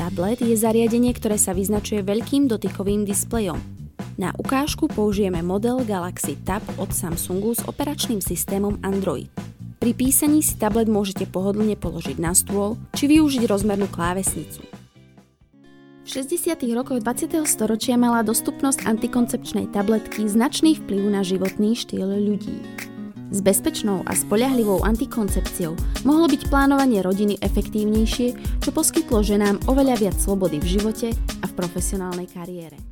Tablet je zariadenie, ktoré sa vyznačuje veľkým dotykovým displejom. Na ukážku použijeme model Galaxy Tab od Samsungu s operačným systémom Android. Pri písaní si tablet môžete pohodlne položiť na stôl či využiť rozmernú klávesnicu. V 60. rokoch 20. storočia mala dostupnosť antikoncepčnej tabletky značný vplyv na životný štýl ľudí. S bezpečnou a spoľahlivou antikoncepciou mohlo byť plánovanie rodiny efektívnejšie, čo poskytlo ženám oveľa viac slobody v živote a v profesionálnej kariére.